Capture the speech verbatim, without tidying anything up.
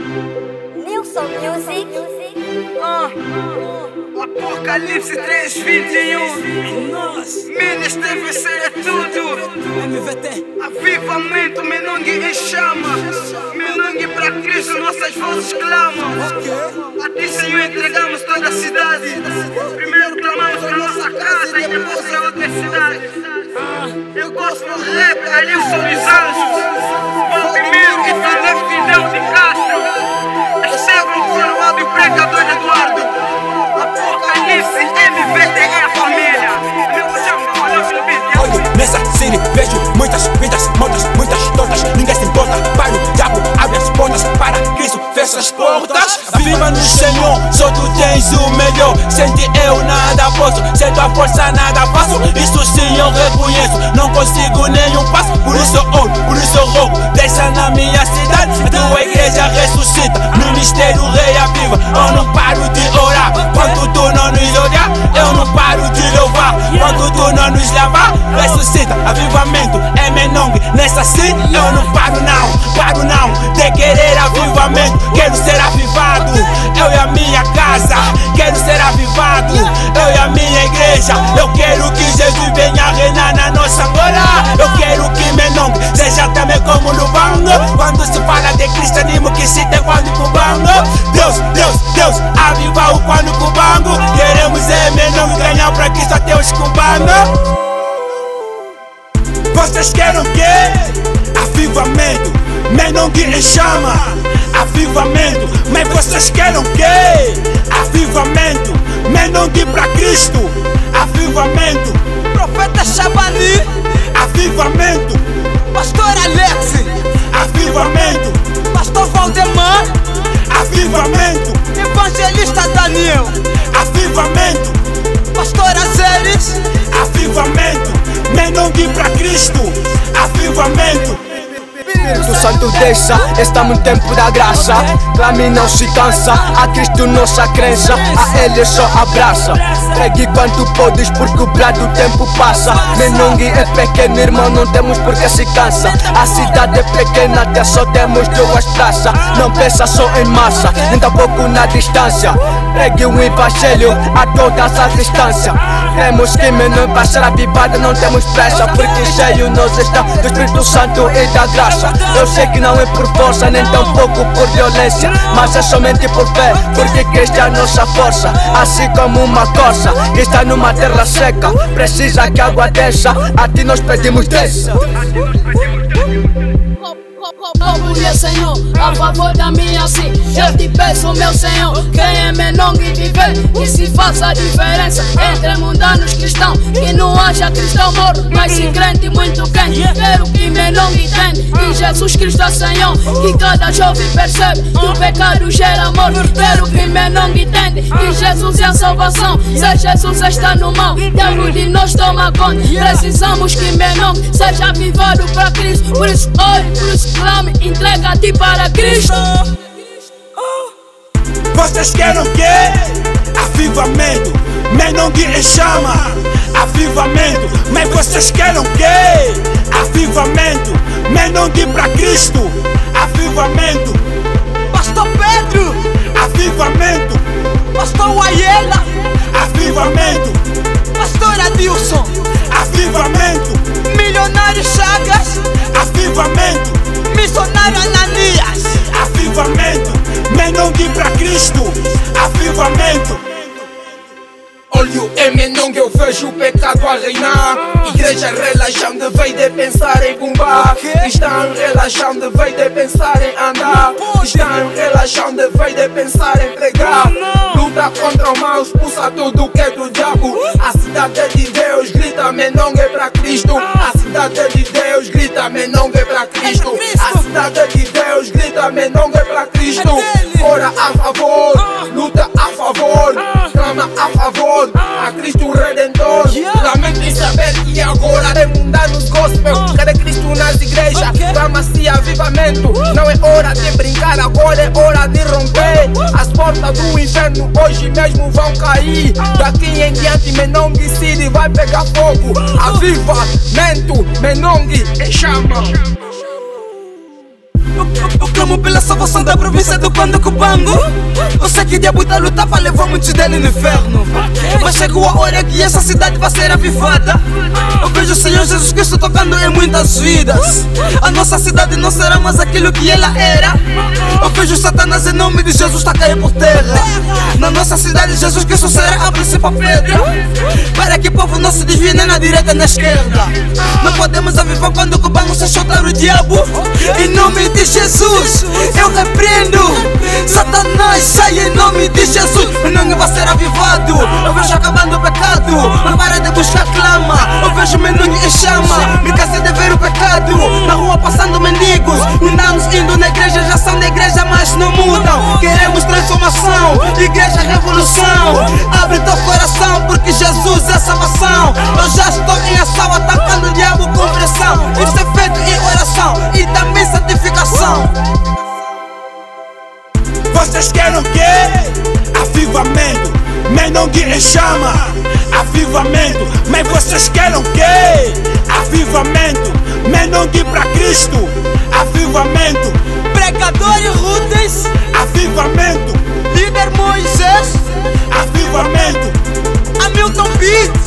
Nilson Music. Ah, Apocalipse três vinte e um. Nós, Minas T V C é tudo. M V T. Avivamento, Menongue em chama. Menongue pra Cristo, nossas vozes clamam. A ti, Senhor, entregamos toda a cidade. Primeiro clamamos pra nossa casa e depois pra outra cidade. Eu gosto do rap, Alilson dos Anjos. Primeiro que tá na Fidel de Castro. É Cego Coroado e o Pregador Eduardo. Apocalipse, M V T é a família. Olho nessa cine, vejo muitas vidas mortas, muitas tortas. Ninguém se importa, para o diabo, abre as portas. Para Cristo, fecha as portas. Viva no Senhor, só tu tens o melhor. Sem ti eu nada posso, sem tua força nada faço. Isso sim eu reconheço, não consigo nenhum passo. Por isso eu oro, por isso eu rogo, deixa na minha cidade. Tua igreja ressuscita, ministério reaviva. Eu não paro de orar, quando tu não nos olhar. Eu não paro de louvar, quando tu não nos lavar. Ressuscita, avivamento, é Menongue. Nessa sim eu não paro não, paro não. De querer avivamento, quero ser avivado. Eu e a minha casa, quero ser avivado. Eu e a minha igreja, eu quero que Jesus venha reinar na nossa Angola. Eu quero que Menongue seja também como Lubango. Quando se fala de cristianismo, que se tem quando Cubango. Deus, Deus, Deus, aviva o quando Cubango. Queremos é Menongue ganhar pra Cristo até os Cubanos. Vocês querem o quê? Avivamento, Menongue em chama. Avivamento, mas vocês querem o quê? Avivamento, Menongue pra Cristo. Avivamento, Profeta Shabani. avivamento, Pastor Alex. avivamento, Pastor Valdemar. avivamento, Evangelista Daniel. avivamento, Pastor Azeres. avivamento, Menongue pra Cristo. Avivamento. Espírito Santo deixa, estamos no tempo da graça. Clame não se cansa, a Cristo nossa crença. A Ele só abraça. Pregue quanto podes, porque o brado o tempo passa. Menongue é pequeno, irmão, não temos porque se cansa. A cidade é pequena, até só temos duas praças. Não pensa só em massa, nem tampouco na distância. Pregue o evangelho a todas as distâncias. Cremos que Menongue vai ser avivada, não temos pressa. Porque cheio nós estamos do Espírito Santo e da graça. Eu sei que não é por força, nem tampouco por violência, mas é somente por fé, porque Cristo é a nossa força. Assim como uma corça que está numa terra seca, precisa que a água desça. A ti nós pedimos desça. Meu Senhor, a favor da minha sim, eu te peço, meu Senhor. Quem é Menongue viver, que se faça a diferença entre mundanos cristãos, que não haja cristão morto, mas sim crente muito quente. Quero que Menongue entende que Jesus Cristo é Senhor, que cada jovem percebe que o pecado gera morte. Quero que Menongue entende que Jesus é a salvação. Se Jesus está no mal, Deus de nós toma conta. Precisamos que Menongue seja avivado para Cristo. Por isso ore, por isso clame, entrega-te para Cristo. Vocês querem o quê? Avivamento, Menongue em chama. Avivamento, mas vocês querem o quê? Avivamento, Menongue pra Cristo. Avivamento, Pastor Pedro. avivamento, Pastor Wayela. avivamento, Pastor Adilson. avivamento, Milionário Chagas. avivamento, Missionário Ananias. avivamento, Menongue pra Cristo. Avivamento. Olho em Menongue, eu vejo o pecado a reinar. Igreja relaxando, veio de pensar em bombar. Cristão relaxando, veio de pensar em andar. Cristão relaxando, veio de pensar em pregar. Luta contra o mal, expulsa tudo que é do diabo. A cidade de Deus grita Menongue pra Cristo. A cidade de Deus grita Menongue pra Cristo. A cidade de Deus grita Menongue pra Cristo. Ora a favor, luta a favor, clama a favor, a Cristo Redentor. Lamento em saber que agora tem mundanos gospel. Cadê Cristo nas igrejas? Clama-se avivamento. Não é hora de brincar, agora é hora de romper. As portas do inferno hoje mesmo vão cair. Daqui em diante Menongue City vai pegar fogo. Avivamento, Menongue em chama. Eu clamo Clamo pela salvação da província do Pando Cubango. Eu sei que o diabo tá lutar para levar muitos dele no inferno, mas chegou a hora que essa cidade vai ser avivada. Eu vejo o Senhor Jesus Cristo tocando em muitas vidas. A nossa cidade não será mais aquilo que ela era. Eu vejo Satanás em nome de Jesus tá cair por terra. Na nossa cidade Jesus Cristo será a principal pedra, para que o povo não se desvie nem na direita nem na esquerda. Não podemos avivar quando o Cubango se chutar o diabo. Em nome de Jesus eu repreendo Satanás, sai em nome de Jesus. O nome vai ser avivado. Eu vejo acabando o pecado, não para de buscar clama. Eu vejo o menino em chama, me cansei de ver o pecado. Na rua passando mendigos, andamos indo na igreja, já são da igreja mas não mudam. Queremos transformação, igreja revolução. Abre teu coração porque Jesus é salvação. Eu já estou em ação, atacando o diabo com pressão. Isso é feito em oração e também santificação. Vocês querem o quê? Avivamento, Menongue em chama. Avivamento, mas vocês querem o quê? Avivamento, Menongue pra Cristo. Avivamento, Pregador e Rutes. avivamento, Líder Moisés. avivamento, Hamilton Beat.